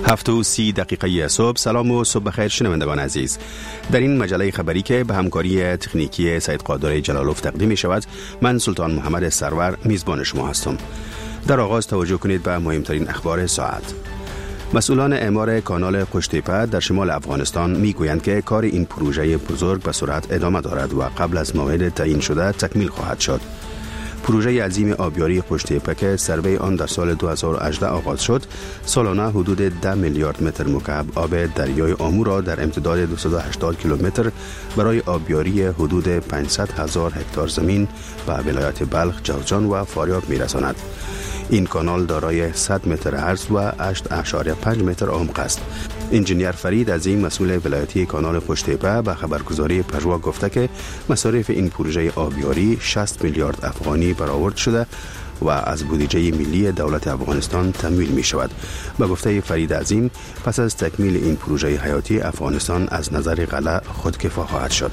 7:30 صبح. سلام و صبح بخیر شنوندگان عزیز. در این مجله خبری که به همکاری تکنیکی سید قادر جلالوف تقدیم می شود، من سلطان محمد سرور میزبان شما هستم. در آغاز توجه کنید به مهمترین اخبار ساعت. مسئولان اعمار کانال قشتیپه در شمال افغانستان میگویند که کار این پروژه بزرگ به سرعت ادامه دارد و قبل از موعد تعیین شده تکمیل خواهد شد. پروژه عظیم آبیاری قشتیپه که سروی آن در سال 2018 آغاز شد، سالانه حدود 10 میلیارد متر مکعب آب دریای آمو را در امتداد 280 کیلومتر برای آبیاری حدود 500,000 هکتار زمین به ولایت بلخ، جوزجان و فاریاب میرساند. این کانال دارای 100 متر عرض و 8.5 متر عمق است. انجینیر فرید عظیم مسئول ولایتی کانال قشتیپه به خبرگزاری پژوا گفته که مصارف این پروژه آبیاری 60 میلیارد افغانی برآورد شده و از بودجه ملی دولت افغانستان تمویل می شود. به گفته فرید عظیم، پس از تکمیل این پروژه حیاتی افغانستان از نظر غله خودکفا خواهد شد.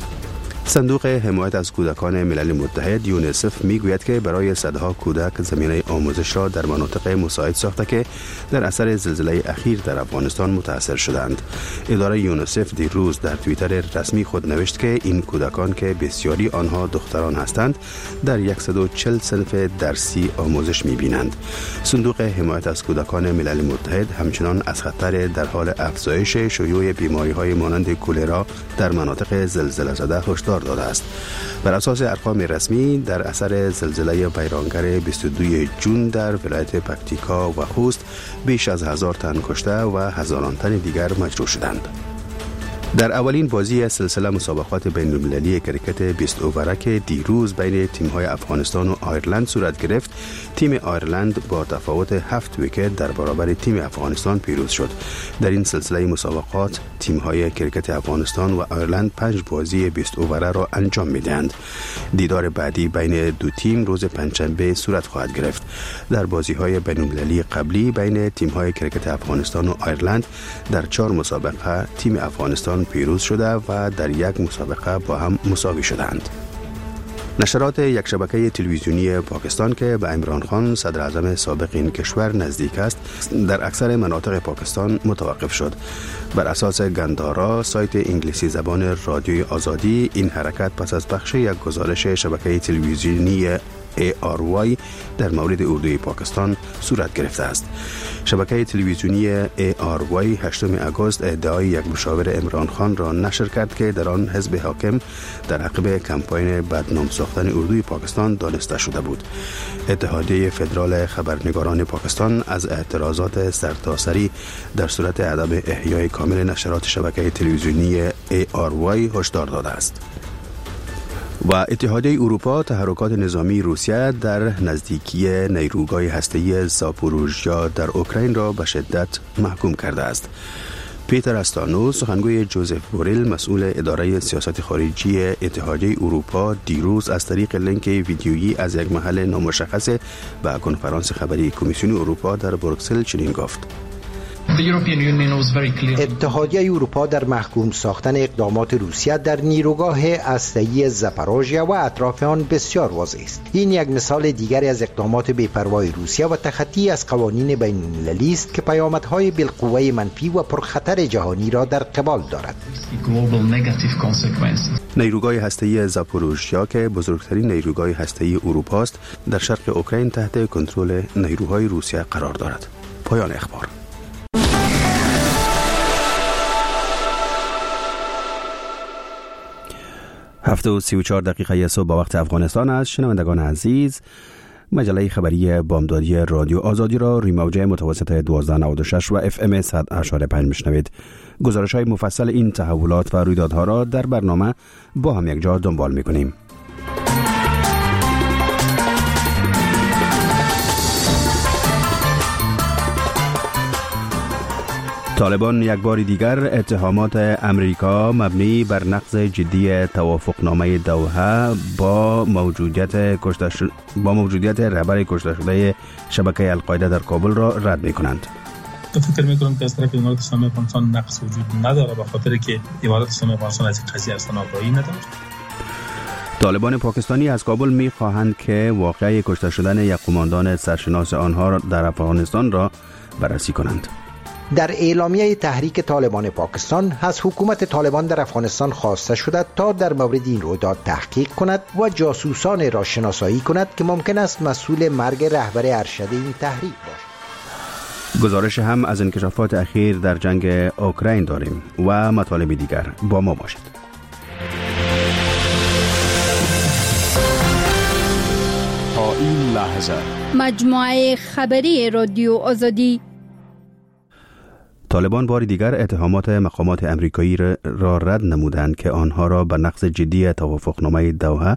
صندوق حمایت از کودکان ملل متحد یونیسف میگوید که برای صدها کودک زمینه آموزش را در مناطق مساعد ساخته که در اثر زلزله اخیر در افغانستان متاثر شدند. اداره یونیسف دیروز در توییتر رسمی خود نوشت که این کودکان که بسیاری آنها دختران هستند در 140 صنف درسی آموزش میبینند. صندوق حمایت از کودکان ملل متحد همچنان از خطر در حال افزایش شیوع بیماری‌های مانند کولرا در مناطق زلزله زده هشدار داده است. بر اساس ارقام رسمی در اثر زلزله ویرانگر 22 جون در ولایت پکتیکا و خوست بیش از 1000 تن کشته و هزاران تن دیگر مجروح شدند. در اولین بازی سلسله مسابقات بین‌المللی کرکت 20 اووره که دیروز بین تیم‌های افغانستان و آیرلند صورت گرفت، تیم آیرلند با تفاوت 7 ویکت در برابر تیم افغانستان پیروز شد. در این سلسله مسابقات تیم‌های کرکت افغانستان و آیرلند 5 بازی 20 اووره را انجام می‌دهند. دیدار بعدی بین دو تیم روز پنجشنبه صورت خواهد گرفت. در بازی‌های بین‌المللی قبلی بین تیم‌های کرکت افغانستان و آیرلند در 4 مسابقه تیم افغانستان پیروز شده و در یک مسابقه با هم مساوی شدند. نشرات یک شبکه تلویزیونی پاکستان که به عمران خان صدر اعظم سابق این کشور نزدیک است، در اکثر مناطق پاکستان متوقف شد. بر اساس گندارا، سایت انگلیسی زبان رادیوی آزادی، این حرکت پس از پخش یک گزارش شبکه تلویزیونی ARY در مورد اردوی پاکستان صورت گرفته است. شبکه تلویزیونی ARY 8 آگوست ادعای یک مشاور عمران خان را نشر کرد که در آن حزب حاکم در عقب کمپاین بدنام ساختن اردوی پاکستان دانسته شده بود. اتحادیه فدرال خبرنگاران پاکستان از اعتراضات سرتاسری در صورت عدم احیای کامل نشرات شبکه تلویزیونی ARY هشدار داده است. و اتحادیه اروپا تحرکات نظامی روسیه در نزدیکی نیروگاه هسته‌ای زاپوروژیا در اوکراین را به شدت محکوم کرده است. پیتر استانو، سخنگوی جوزف بوریل، مسئول اداره سیاست خارجی اتحادیه اروپا، دیروز از طریق لینک ویدیویی از یک محل نامشخص به کنفرانس خبری کمیسیون اروپا در بروکسل چنین گفت: اتحادیه اروپا در محکوم ساختن اقدامات روسیه در نیروگاه هسته‌ای زاپاروژیا و اطراف آن بسیار واضح است. این یک مثال دیگری از اقدامات بی‌پروای روسیه و تخطی از قوانین بین‌المللی است که پیامدهای بالقوه منفی و پرخطر جهانی را در قبال دارد. نیروگاه هسته‌ای زاپاروژیا که بزرگترین نیروگاه هسته‌ای اروپا است، در شرق اوکراین تحت کنترل نیروهای روسیه قرار دارد. پایان اخبار. 7:34 صبح به وقت افغانستان است. شنوندگان عزیز، مجله خبری بامدادی رادیو آزادی را روی موجه متوسط 1296 و FM 100.5 میشنوید. گزارش‌های مفصل این تحولات و رویدادها را در برنامه با هم یک جا دنبال می‌کنیم. طالبان یک بار دیگر اتهامات امریکا مبنی بر نقض جدی توافقنامه دوحه با موجودیت رهبر کشته شده شبکه القاعده در کابل را رد می‌کنند. فکر می‌کنم که از طرف امارات اسلامی افغانستان نقص وجود نداره، به خاطر که امارات اسلامی افغانستان از این قضیه اصلا آگاهی نداره. طالبان پاکستانی از کابل می‌خواهند که واقعه کشته شدن یک قماندان سرشناس آنها در افغانستان را بررسی کنند. در اعلامیه تحریک طالبان پاکستان از حکومت طالبان در افغانستان خواسته شده تا در مورد این رویداد تحقیق کند و جاسوسان را شناسایی کند که ممکن است مسئول مرگ رهبر ارشد این تحریک باشد. گزارش هم از انکشافات اخیر در جنگ اوکراین داریم و مطالب دیگر. با ما باشید. تا این لحظه مجموعه خبری رادیو آزادی. طالبان بار دیگر اتهامات مقامات امریکایی را رد نمودند که آنها را به نقض جدی توافقنامه دوحه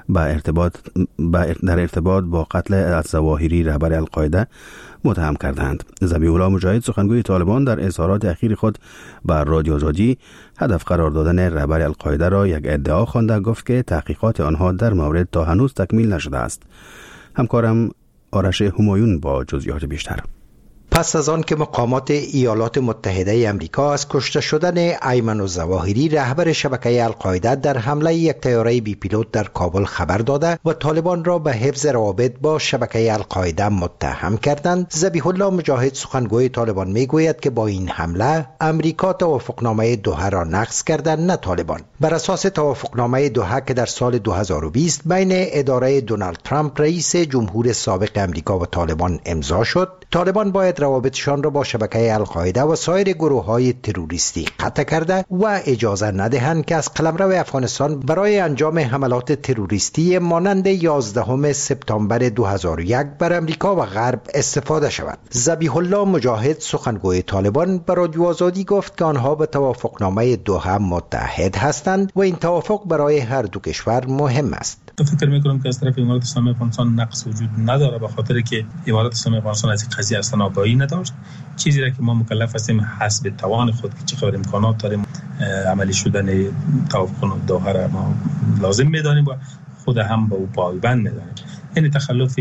در ارتباط با قتل الظواهری رهبر القاعده متهم کردند. ذبیح الله مجاهد سخنگوی طالبان در اظهارات اخیر خود بر رادیو آزادی هدف قرار دادن رهبر القاعده را یک ادعا خوانده گفت که تحقیقات آنها در مورد تا هنوز تکمیل نشده است. همکارم آرش همایون با جزئیات بیشتر. پس از آن که مقامات ایالات متحده امریکا از کشته شدن ایمن الظواهری رهبر شبکه القاعده در حمله یک طیاره بی پیلوت در کابل خبر داده و طالبان را به حفظ روابط با شبکه القاعده متهم کردند، ذبیح الله مجاهد سخنگوی طالبان میگوید که با این حمله امریکا توافقنامه دوحه را نقض کرده، نه طالبان. بر اساس توافقنامه دوحه که در سال 2020 بین اداره دونالد ترامپ رئیس جمهور سابق امریکا و طالبان امضا شد، طالبان باید روابطشان را با شبکه القاعده و سایر گروه‌های تروریستی قطع کرده و اجازه ندهند که از قلمرو افغانستان برای انجام حملات تروریستی مانند 11 سپتامبر 2001 بر امریکا و غرب استفاده شود. ذبیح الله مجاهد سخنگوی طالبان به رادیو آزادی گفت که آنها به توافقنامه دوحه متحد هستند و این توافق برای هر دو کشور مهم است. فکر میکنم که از طرف امارات اسلامی افغانستان نقص وجود نداره، به خاطر که امارات اسلامی افغانستان از این قضیه اصلا آگاهی نداشت. چیزی را که ما مکلف هستیم حسب توان خود که چقدر امکانات داریم عملی شدن توافق دوحه را ما لازم میدانیم و خود هم به او پایبند میدانیم. یعنی تخلف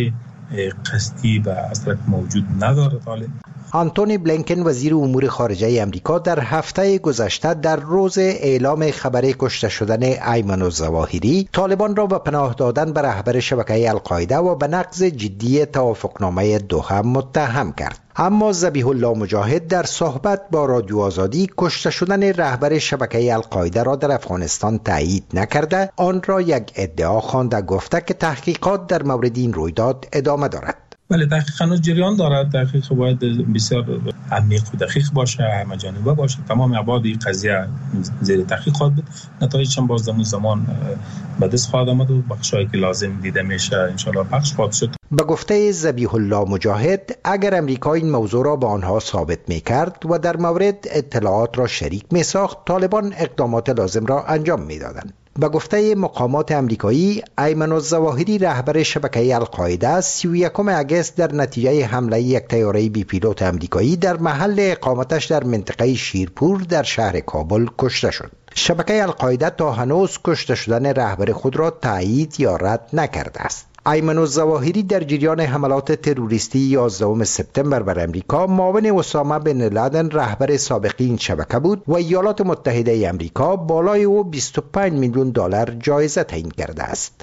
قصدی و از طرف موجود نداره. طالب آنتونی بلینکن وزیر امور خارجه امریکا در هفته گذشته در روز اعلام خبر کشته شدن ایمن الظواهری طالبان را به پناه دادن به رهبر شبکه القاعده و به نقض جدی توافقنامه دوحه متهم کرد. اما ذبیح الله مجاهد در صحبت با رادیو آزادی کشته شدن رهبر شبکه القاعده را در افغانستان تایید نکرده، آن را یک ادعا خوانده گفته که تحقیقات در مورد این رویداد ادامه دارد. بله، تحقیق هنوز جریان دارد. تحقیق باید بسیار عمیق و دقیق باشه، همه‌جانبه باشه. تمام ابعاد این قضیه زیر تحقیق خواهد بود. نتایجش هم باز زمان به دست خواهد آمد و بخشایی که لازم دیده میشه ان شاء الله پخش خواهد شد. به گفته ذبیح الله مجاهد، اگر امریکا این موضوع را به آنها ثابت می‌کرد و در مورد اطلاعات را شریک می‌ساخت، طالبان اقدامات لازم را انجام می‌دادند. به گفته مقامات امریکایی، ایمن الظواهری رهبر شبکه القاعده 31 اگست در نتیجه حمله یک طیاره بی پیلوت امریکایی در محل اقامتش در منطقه شیرپور در شهر کابل کشته شد. شبکه القاعده تا هنوز کشته شدن رهبر خود را تایید یا رد نکرده است. ایمن الظواهری در جریان حملات تروریستی 11 سپتامبر بر امریکا معاون اسامه بن لادن رهبر سابق این شبکه بود و ایالات متحده امریکا بالای او 25 میلیون دلار جایزه تعیین کرده است.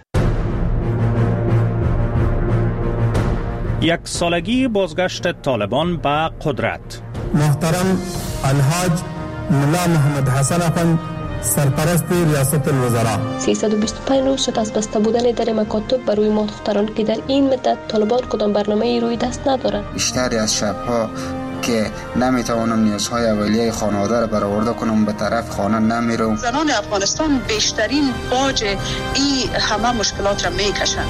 یک سالگی بازگشت طالبان به قدرت. محترم الحاج ملا محمد حسن افند سرپرست ریاست الوزراء، 325 روز شد از بسته بودن در مکاتب بر روی ما دختران که در این مدت طالبان کدام برنامه روی دست ندارند. بیشتری از شبها که نمیتوانم نیازهای اولیه خانواده را برآورده کنم به طرف خانه نمیرم. زنان افغانستان بیشترین باج این همه مشکلات را میکشند.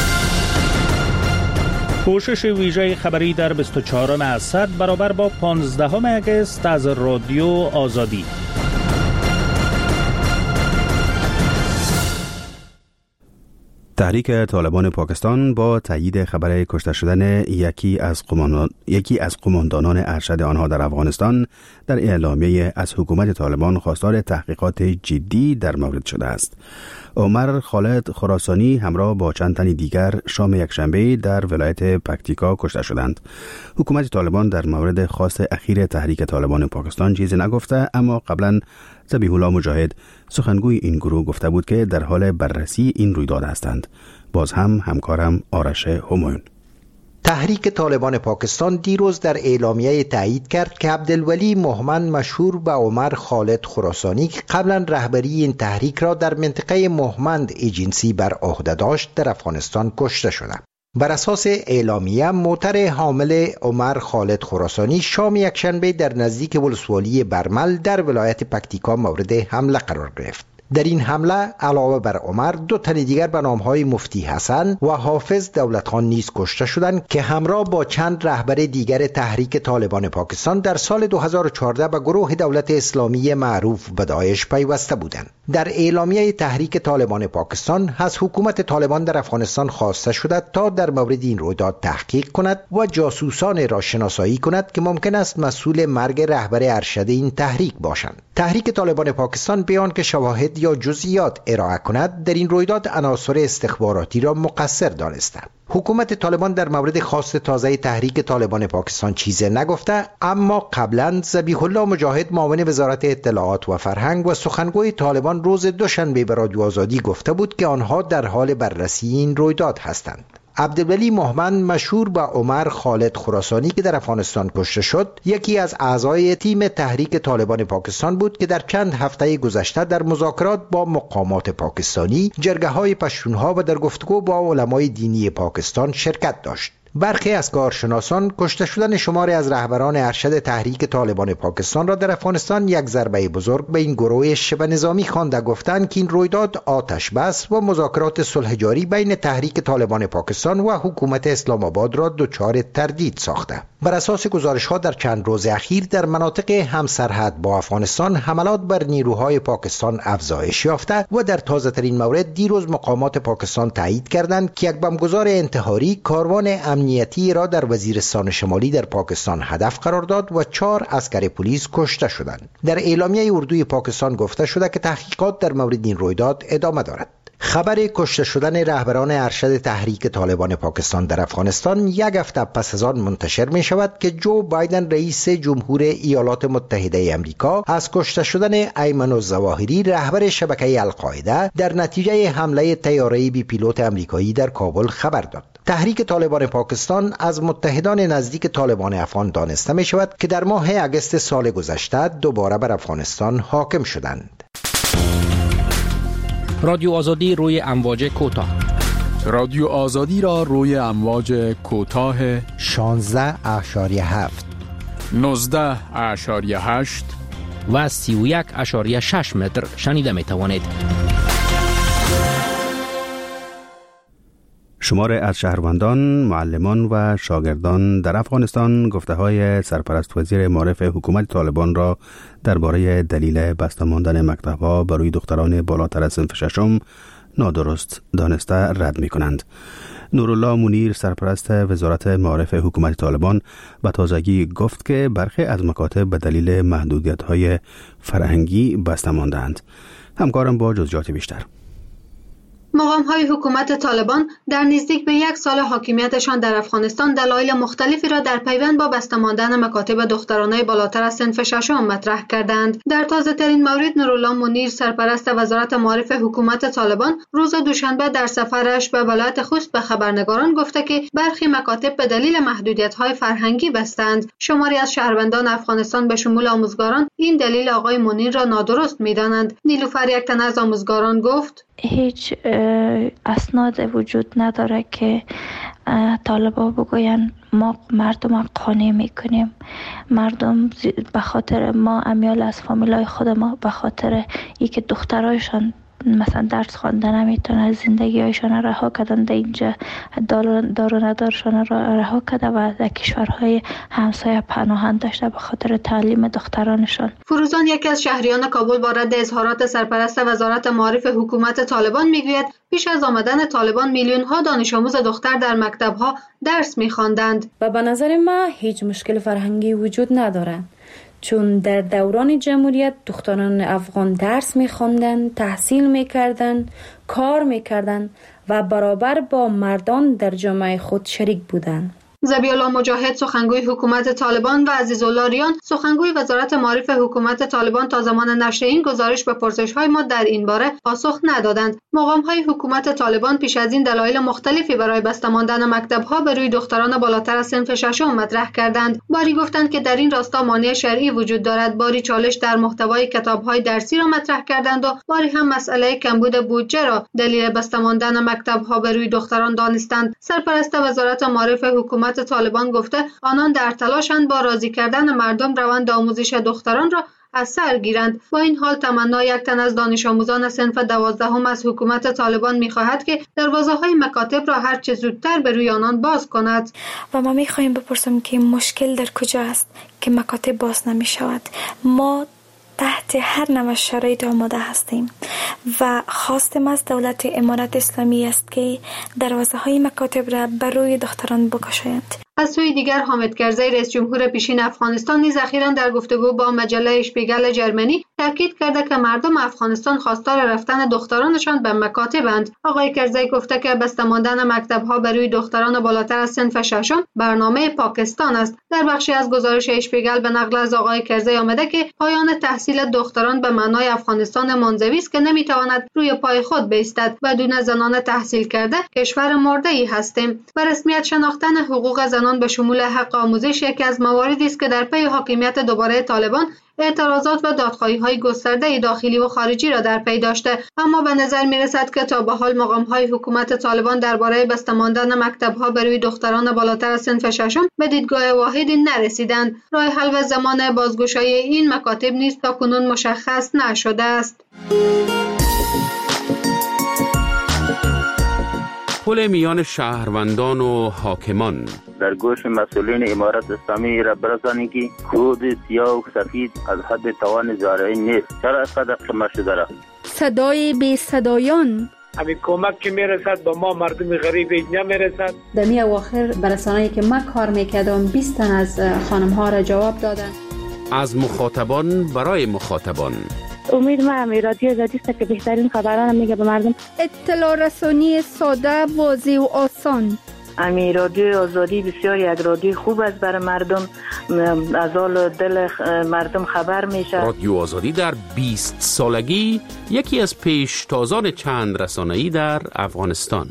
پوشش ویژه خبری در 24 اسد برابر با 15 اگست از رادیو آزادی. تحریک طالبان پاکستان با تایید خبر کشته شدن یکی از قماندانان ارشد آنها در افغانستان در اعلامیه از حکومت طالبان خواستار تحقیقات جدی در مورد شده است. عمر خالد خراسانی همراه با چند تن دیگر شام یکشنبه در ولایت پکتیکا کشته شدند. حکومت طالبان در مورد خواست اخیر تحریک طالبان پاکستان چیزی نگفته، اما قبلا ذبیح الله مجاهد سخنگوی این گروه گفته بود که در حال بررسی این رویداد هستند. باز هم همکارم آرش همایون. تحریک طالبان پاکستان دیروز در اعلامیه تایید کرد که عبدالولی مهمن مشهور به عمر خالد خراسانی که قبلا رهبری این تحریک را در منطقه مهمند ایجنسی بر عهده داشت در افغانستان کشته شدند. بر اساس اعلامیه موتر حامل عمر خالد خراسانی شام یکشنبه در نزدیک ولسوالی برمل در ولایت پکتیکا مورد حمله قرار گرفت. در این حمله علاوه بر عمر 2 تن دیگر به نامهای مفتی حسن و حافظ دولتخان نیز کشته شدند که همراه با چند رهبر دیگر تحریک طالبان پاکستان در سال 2014 به گروه دولت اسلامی معروف به داعش پیوسته بودند. در اعلامیه تحریک طالبان پاکستان از حکومت طالبان در افغانستان خواسته شده تا در مورد این رویداد تحقیق کند و جاسوسان را شناسایی کند که ممکن است مسئول مرگ رهبر ارشد این تحریک باشند. تحریک طالبان پاکستان بیان که شواهد یا جزئیات ارائه کند در این رویداد عناصر استخباراتی را مقصر دانستند. حکومت طالبان در مورد خواست تازه تحریک طالبان پاکستان چیزی نگفته، اما قبلا ذبیح الله مجاهد معاون وزارت اطلاعات و فرهنگ و سخنگوی طالبان روز دوشنبه به رادیو آزادی گفته بود که آنها در حال بررسی این رویداد هستند. عبدالولی مهمن مشهور به عمر خالد خراسانی که در افغانستان کشته شد یکی از اعضای تیم تحریک طالبان پاکستان بود که در چند هفته گذشته در مذاکرات با مقامات پاکستانی، جرگه‌های پشتونها و در گفتگو با علمای دینی پاکستان شرکت داشت. برخی از کارشناسان کشته شدن شماری از رهبران ارشد تحریک طالبان پاکستان را در افغانستان یک ضربه بزرگ به این گروه شبه نظامی خوانده، گفتند که این رویداد آتش بس و مذاکرات صلح جاری بین تحریک طالبان پاکستان و حکومت اسلام آباد را دچار تردید ساخته. بر اساس گزارش‌ها در چند روز اخیر در مناطق همسرحد با افغانستان حملات بر نیروهای پاکستان افزایش یافته و در تازه‌ترین مورد دیروز مقامات پاکستان تایید کردند که یک بمبگذار انتحاری کاروان امنیتی را در وزیرستان شمالی در پاکستان هدف قرار داد و 4 عسکر پلیس کشته شدند. در اعلامیه اردوی پاکستان گفته شده که تحقیقات در مورد این رویداد ادامه دارد. خبر کشته شدن رهبران ارشد تحریک طالبان پاکستان در افغانستان یک هفته پس از آن منتشر می شود که جو بایدن رئیس جمهور ایالات متحده امریکا از کشته شدن ایمن الظواهری رهبر شبکه القاعده در نتیجه حمله طیاره‌ای بی پیلوت امریکایی در کابل خبر داد. تحریک طالبان پاکستان از متحدان نزدیک طالبان افغان دانسته می شود که در ماه اگست سال گذشته دوباره بر افغانستان حاکم شدند. رادیو آزادی روی امواج کوتاه. رادیو آزادی را روی امواج کوتاه 16.7 19.8 و 31.6 متر شنیده می توانید. شمار از شهروندان، معلمان و شاگردان در افغانستان گفته‌های سرپرست وزیر معارف حکومت طالبان را درباره دلیل بسته ماندن مکتب‌ها برای دختران بالاتر از صنف ششم نادرست دانسته رد می‌کنند. نورالله منیر سرپرست وزارت معارف حکومت طالبان به تازگی گفت که برخی از مکاتب به دلیل محدودیت‌های فرهنگی بسته ماندند. همکارم با جزئیات بیشتر. مقام‌های حکومت طالبان در نزدیک به 1 سال حاکمیتشان در افغانستان دلایل مختلفی را در پیوند با بسته ماندن مکاتب دخترانه بالاتر از صنف ششم مطرح کردند. در تازه‌ترین مورد نورالله منیر سرپرست وزارت معارف حکومت طالبان روز دوشنبه در سفرش به ولایت خوست به خبرنگاران گفته که برخی مکاتب به دلیل محدودیت‌های فرهنگی بستند. شماری از شهروندان افغانستان به شمول آموزگاران این دلیل آقای منیر را نادرست می‌دانند. نیلوفر یک تن از آموزگاران گفت: هیچ اسناد وجود نداره که طالبا بگوین ما مردم قانع میکنیم. مردم به خاطر ما امیال از فامیلای خود ما به خاطر اینکه دخترایشان مثلا درس خوانده نمیتونه زندگی هایشان رها کردن در اینجا دار و ندارشان رها کرده و در کشورهای همسایه پناهند داشته به خاطر تعلیم دخترانشان. فروزان یکی از شهریان کابل با رد اظهارات سرپرست وزارت معارف حکومت طالبان میگوید پیش از آمدن طالبان میلیون ها دانش آموز دختر در مکتب‌ها درس می‌خواندند و به نظر ما هیچ مشکل فرهنگی وجود ندارد، چون در دوران جمهوریت دختران افغان درس می‌خواندند، تحصیل می‌کردند، کار می‌کردند و برابر با مردان در جامعه خود شریک بودند. ذبیح الله مجاهد سخنگوی حکومت طالبان و عزیزالله ریان سخنگوی وزارت معارف حکومت طالبان تا زمان نشر این گزارش به پرسش‌های ما در این باره پاسخ ندادند. مقام‌های حکومت طالبان پیش از این دلایل مختلفی برای بسته ماندن مکتب‌ها به روی دختران بالاتر از صنف ششم مطرح کردند. باری گفتند که در این راستا مانع شرعی وجود دارد، باری چالش در محتوای کتاب‌های درسی را مطرح کردند و باری هم مسئله کمبود بودجه را دلیل بسته ماندن مکتب‌ها به روی دختران دانستند. سرپرست وزارت معارف حکومت طالبان گفته آنان در تلاشند با راضی کردن مردم روند آموزش دختران را از سر گیرند. با این حال تمنا یک تن از دانش آموزان صنف 12 از حکومت طالبان می‌خواهد که دروازه‌های مکاتب را هر چه زودتر به روی آنان باز کند. و ما می‌خواهیم بپرسیم که مشکل در کجا است که مکاتب باز نمی‌شود. ما تحت هر نوع شرایط آماده هستیم و خواستم از دولت امارت اسلامی است که دروازه‌های مکاتب را بر روی دختران بگشایند. از سوی دیگر حامد کرزی رئیس جمهور پیشین افغانستان نیز اخیراً در گفتگو با مجله اشپیگل جرمنی تاکید کرده که مردم افغانستان خواستار رفتن دخترانشان به مکاتبند. آقای کرزی گفته که بسته ماندن مکتب‌ها بر روی دختران بالاتر از صنف ششم برنامه پاکستان است. در بخشی از گزارش اشپیگل به نقل از آقای کرزی آمده که پایان تحصیل دختران به معنای افغانستان منزوی است که نمیتواند روی پای خود بایستد و بدون زنان تحصیل کرده کشور مرده‌ای هستیم. به رسمیت شناختن حقوق زنان به شمول حق آموزش یکی از مواردی است که در پی حاکمیت دوباره طالبان اعتراضات و دادخواهی‌های گسترده داخلی و خارجی را در پی داشته، اما به نظر می‌رسد که تا به حال مقام‌های حکومت طالبان درباره بسته ماندن مکتب‌ها بر روی دختران بالاتر از صنف ششم به دیدگاه واحدی نرسیدند. راه حل و زمان بازگشایی این مکاتب نیز تاکنون مشخص نشده است. پل میان شهروندان و حاکمان در گوش مسئولین امارت اسلامی را برسانید که خود سیاه و سفید از حد توان زارعی نیست. چرا از قدر قمه شده را؟ صدای بی صدایان همین کمک که میرسد با ما مردم غریب اینجا میرسد. در می اواخر برسانه‌ای که من کار میکردم 20 تن از خانم ها را جواب دادن. از مخاطبان برای مخاطبان. امید ما رادیو آزادی است که بهترین خبران میگه به مردم. اطلاع رسانی ساده، واضح و آسان. امی رادیو آزادی بسیار یک رادیو خوب است برای مردم، از حال دل مردم خبر میشه. رادیو آزادی در 20 سالگی یکی از پیشتازان چند رسانه‌ای در افغانستان.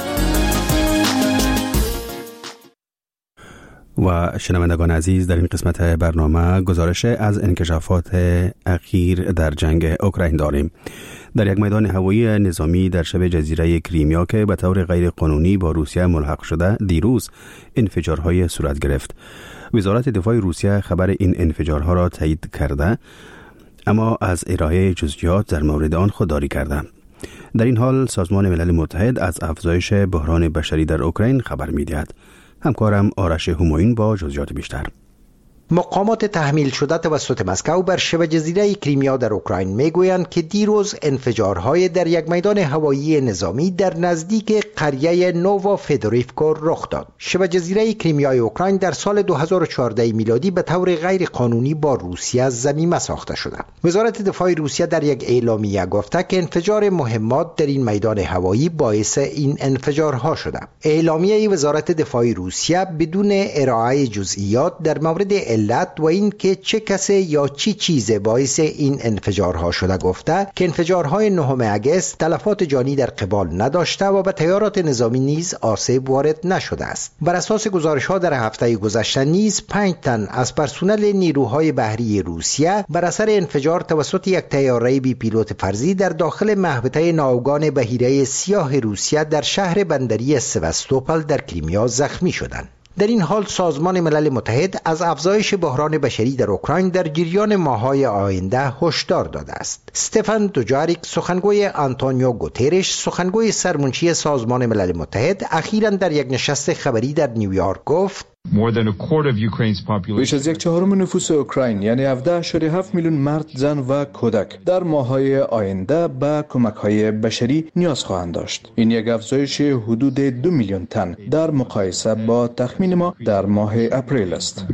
و شنوندگان عزیز، در این قسمت برنامه گزارش از انکشافات اخیر در جنگ اوکراین داریم. در یک میدان هوایی نظامی در شبه جزیره کریمیا که به طور غیر قانونی با روسیه ملحق شده، دیروز انفجارهای صورت گرفت. وزارت دفاع روسیه خبر این انفجارها را تایید کرده، اما از ارائه جزئیات در مورد آن خودداری کرده. در این حال سازمان ملل متحد از افزایش بحران بشری در اوکراین خبر می‌دهد. همکارم آرش همایون با جزئیات بیشتر. مقامات تحمیل شده توسط مسکو بر شبه جزیره کریمیا در اوکراین میگویند که دیروز انفجارهای در یک میدان هوایی نظامی در نزدیک قریه نووا فدوریفکو رخ داد. شبه جزیره کریمیای اوکراین در سال 2014 میلادی به طور غیر قانونی با روسیه ضمیمه ساخته شده. وزارت دفاع روسیه در یک اعلامیه گفته که انفجار مهمات در این میدان هوایی باعث این انفجارها شده. اعلامیه وزارت دفاع روسیه بدون ارائه جزئیات در مورد علت و این که چه کسی یا چی چیز باعث این انفجارها شده گفته که انفجارهای 9 اگست تلفات جانی در قبال نداشته و به تیارات نظامی نیز آسیب وارد نشده است. بر اساس گزارش‌ها در هفته گذشته نیز 5 تن از پرسنل نیروهای بحری روسیه بر اثر انفجار توسط یک طیاره بی پیلوت فرضی در داخل محوطه ناوگان بحیره سیاه روسیه در شهر بندری سواستوپل در کریمیا زخمی شدند. در این حال سازمان ملل متحد از افزایش بحران بشری در اوکراین در جریان ماه‌های آینده هشدار داده است. استفان دوجاریک سخنگوی آنتونیو گوترش سخنگوی سرمنشی سازمان ملل متحد اخیراً در یک نشست خبری در نیویورک گفت بیش از 1/4 نفوس اوکراین یعنی 17.7 میلیون مرد، زن و کودک در ماه‌های آینده به کمک‌های بشری نیاز خواهند داشت. این یک افزایش حدود 2 میلیون تن در مقایسه با تخمین ما در ماه اپریل است.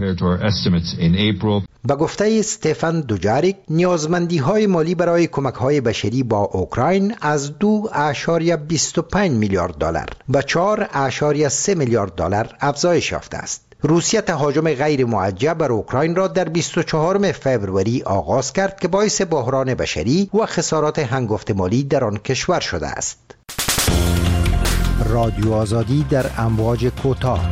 به گفته استفان دوجاریک، نیازمندی‌های مالی برای کمک‌های بشری با اوکراین از 2.25 میلیارد دلار به 4.3 میلیارد دلار افزایش یافته است. روسیه تهاجم غیر موجه بر اوکراین را در 24 فوریه آغاز کرد که باعث بحران بشری و خسارات هنگفت مالی در آن کشور شده است. رادیو آزادی در امواج کوتاه.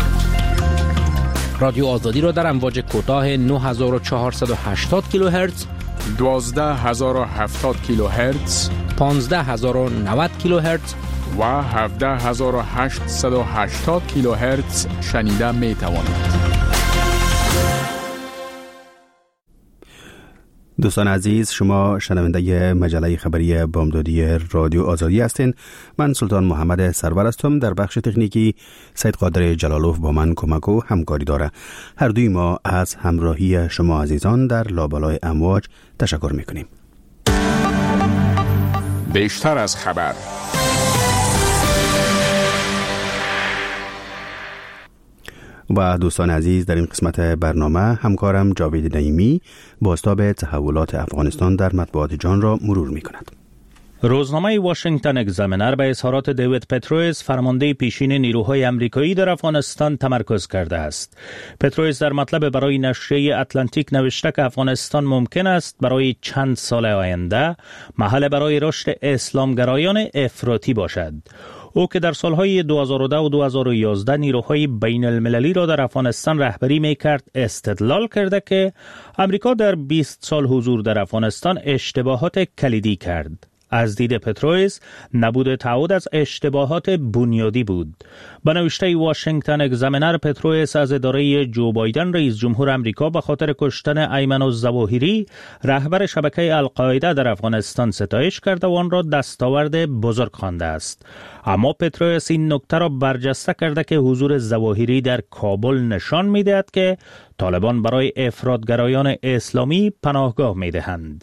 رادیو آزادی را در امواج کوتاه 9480 کیلوهرتز، 12070 کیلوهرتز، 15090 کیلوهرتز و 17880 کیلوهرتز شنیده می توانید. دوستان عزیز، شما شنونده مجله خبری بامدادی رادیو آزادی هستین. من سلطان محمد سرور هستم. در بخش تکنیکی سید قادر جلالوف با من کمک و همکاری داره. هر دوی ما از همراهی شما عزیزان در لابلای امواج تشکر میکنیم. بیشتر از خبر. و دوستان عزیز، در این قسمت برنامه همکارم جاوید نعیمی بازتاب تحولات افغانستان در مطبوعات جهان را مرور می کند. روزنامه واشنگتن اگزامینر به اظهارات دیوید پترویس، فرمانده پیشین نیروهای آمریکایی در افغانستان تمرکز کرده است. پترویس در مطلب برای نشریه اتلانتیک نوشته که افغانستان ممکن است برای چند سال آینده محل برای رشد اسلامگرایان افراطی باشد. او که در سالهای 2010 و 2011 نیروهای بین المللی را در افغانستان رهبری می کرد، استدلال کرده که امریکا در 20 سال حضور در افغانستان اشتباهات کلیدی کرد. از دید پترویس، نبود تعهد از اشتباهات بنیادی بود. به نوشته واشنگتن اگزامینر، پترویس از اداره جو بایدن رئیس جمهور امریکا به خاطر کشتن ایمن الظواهری، رهبر شبکه القاعده در افغانستان، ستایش کرده و آن را دستاورد بزرگ خوانده است. اما پترویس این نکته را برجسته کرده که حضور ظواهری در کابل نشان می‌دهد که طالبان برای افراطگرایان اسلامی پناهگاه می‌دهند.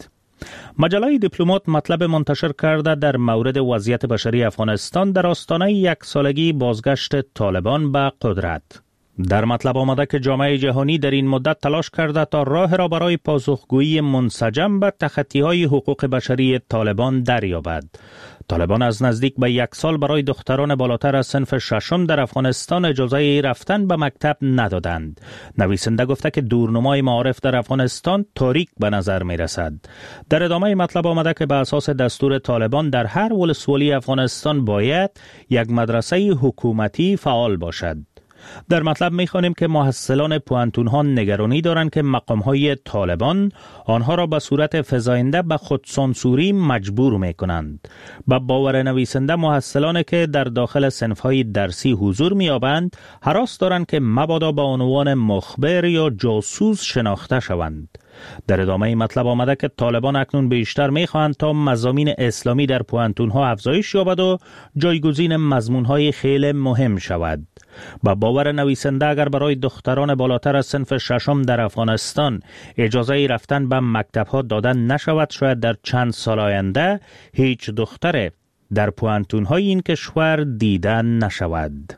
مجله دیپلمات مطلب منتشر کرده در مورد وضعیت بشری افغانستان در آستانه 1 سالگی بازگشت طالبان به قدرت. در مطلب آمده که جامعه جهانی در این مدت تلاش کرده تا راه را برای پاسخگویی منسجم به تخطی‌های حقوق بشری طالبان دریابد. طالبان از نزدیک به 1 سال برای دختران بالاتر از صنف 6 در افغانستان اجازه رفتن به مکتب ندادند. نویسنده گفته که دورنمای معارف در افغانستان تاریک به نظر می رسد. در ادامه مطلب آمده که به اساس دستور طالبان در هر ولسوالی افغانستان باید یک مدرسه حکومتی فعال باشد. در مطلب می‌خوانیم که محصلان پوانتون‌ها نگرانی دارند که مقام‌های طالبان آنها را به صورت فزاینده به خودسانسوری مجبور می‌کنند. با باور نویسنده، محصلانی که در داخل صنف‌های درسی حضور می‌یابند هراس دارند که مبادا به عنوان مخبر یا جاسوس شناخته شوند. در ادامه مطلب آمده که طالبان اکنون بیشتر می‌خواهند تا مضامین اسلامی در پوانتون‌ها افزایش یابد و جایگزین مضمون‌های خیلی مهم شود. با باور نویسنده، اگر برای دختران بالاتر از صنف 6 در افغانستان اجازه رفتن به مکتب‌ها داده نشود، شاید در چند سال آینده هیچ دختر در پوانتون‌های این کشور دیده نشود.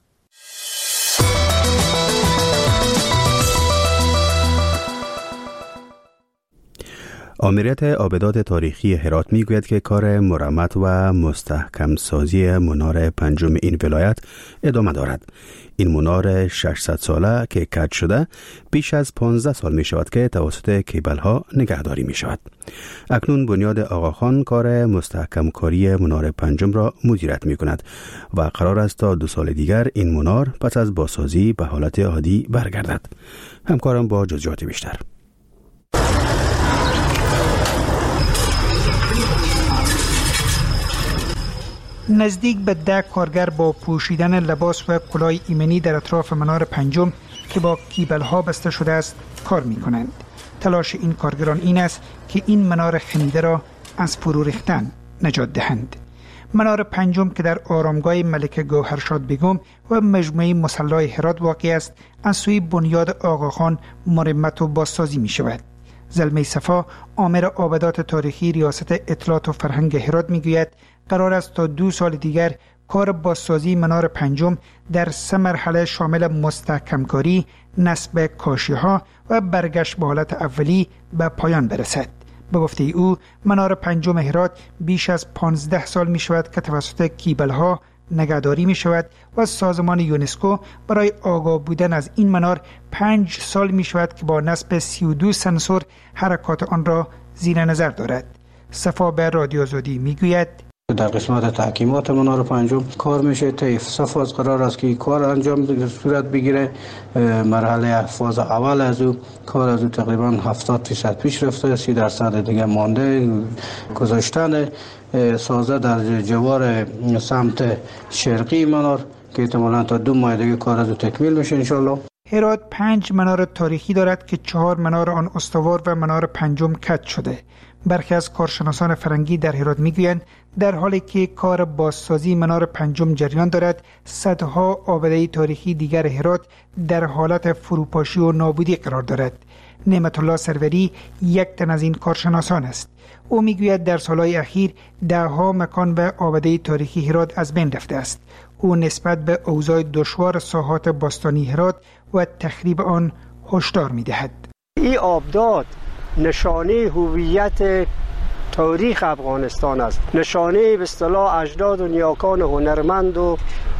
آمریت آبدات تاریخی هرات میگوید که کار مرمت و مستحکم سازی منار 5 این ولایت ادامه دارد. این منار 600 ساله که کج شده بیش از 15 سال می شود که توسط کیبل ها نگهداری می شود. اکنون بنیاد آقاخان کار مستحکم کاری منار 5 را مدیریت می کند و قرار است تا 2 سال دیگر این منار پس از بازسازی به حالت عادی برگردد. همکارم با جزئیات بیشتر. نزدیک به 10 کارگر با پوشیدن لباس و کلاه ایمنی در اطراف منار 5 که با کیبل ها بسته شده است کار می کنند. تلاش این کارگران این است که این منار خمیده را از فرو ریختن نجات دهند. منار پنجم که در آرامگاه ملکه گوهرشاد بیگم و مجموعه مصلی هرات واقع است، از سوی بنیاد آقاخان مرمت و بازسازی می شود. زلمه صفا، آمر آبادات تاریخی ریاست اطلاعات و فرهنگ هرات می گوید قرار است تا 2 سال دیگر کار بازسازی منار پنجم در 3 مرحله شامل مستحکمکاری، نصب کاشی‌ها و برگشت به حالت اولی به پایان برسد. به گفته او، منار پنجم هرات بیش از 15 سال می شود که توسط کیبل‌ها نگهداری می شود و سازمان یونسکو برای آگاه بودن از این منار 5 سال می شود که با نصب 32 سنسور حرکات آن را زیر نظر دارد. صفا به رادیو آزادی می گوید در قسمت تحکیمات منار پنجم کار میشه. طیف صفاز قرار است که کار انجام صورت بگیره. مرحله فاز اول از او کار از او تقریبا 70% پیش رفته، 30% دیگه مانده. گذاشتن سازه در جوار سمت شرقی منار که احتمالاً تا 2 ماه دیگه کار از او تکمیل میشه انشالله. هرات 5 منار تاریخی دارد که 4 منار آن استوار و منار پنجم کج شده. برخی از کارشناسان فرنگی در هرات میگویند در حالی که کار بازسازی منار پنجم جریان دارد، صدها آباده تاریخی دیگر هرات در حالت فروپاشی و نابودی قرار دارد. نعمت الله سروری یک تن از این کارشناسان است. او میگوید در سالهای اخیر 10 مکان و آباده تاریخی هرات از بین رفته است. او نسبت به اوضاع دشوار ساحات باستانی هرات و تخریب آن هشدار میدهد. این آبدات نشانه هویت تاریخ افغانستان است، نشانه به اصطلاح اجداد و نیاکان هنرمند و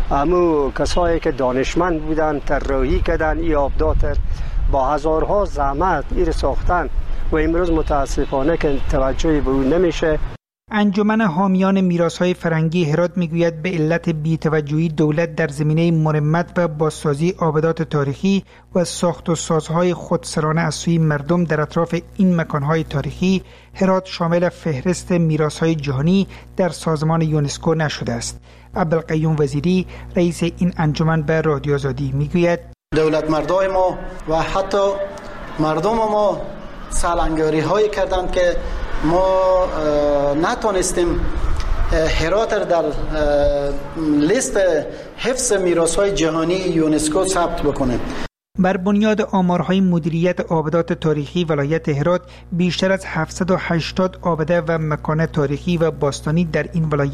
همو کسایی که دانشمند بودن طراحی کردن این آبدات با هزارها زحمت این ساختن و امروز متاسفانه که توجهی به اون نمیشه. انجمن حامیان میراث‌های فرهنگی هرات میگوید به علت بی‌توجهی دولت در زمینه مرمت و بازسازی آبادات تاریخی و ساخت و سازهای خودسرانه از سوی مردم در اطراف این مکانهای تاریخی، هرات شامل فهرست میراث‌های جهانی در سازمان یونسکو نشده است. عبدالقیوم وزیری رئیس این انجمن به رادیو آزادی میگوید دولت مردای ما و حتی مردم ما سالنگاری هایی کردند که ما نتونستیم هرات در لیست حفظ میراث‌های جهانی یونسکو ثبت بکنیم. بر بنیاد آمارهای مدیریت آبادات تاریخی ولایت هرات، بیشتر از 780 آباده و مکان تاریخی و باستانی در این ولایت